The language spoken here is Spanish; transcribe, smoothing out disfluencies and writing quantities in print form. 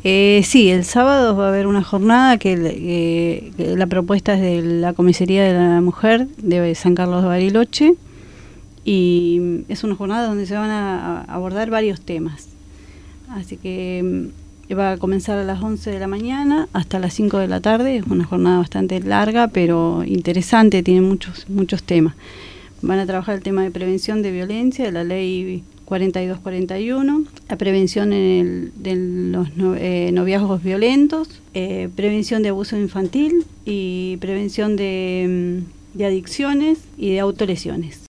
Sí, el sábado va a haber una jornada que la propuesta es de la Comisaría de la Mujer de San Carlos de Bariloche, y es una jornada donde se van a abordar varios temas. Así que va a comenzar a las 11 de la mañana hasta las 5 de la tarde. Es una jornada bastante larga, pero interesante, tiene muchos temas. Van a trabajar el tema de prevención de violencia, de la ley 4241, la prevención de los noviazgos violentos, prevención de abuso infantil y prevención de adicciones y de autolesiones.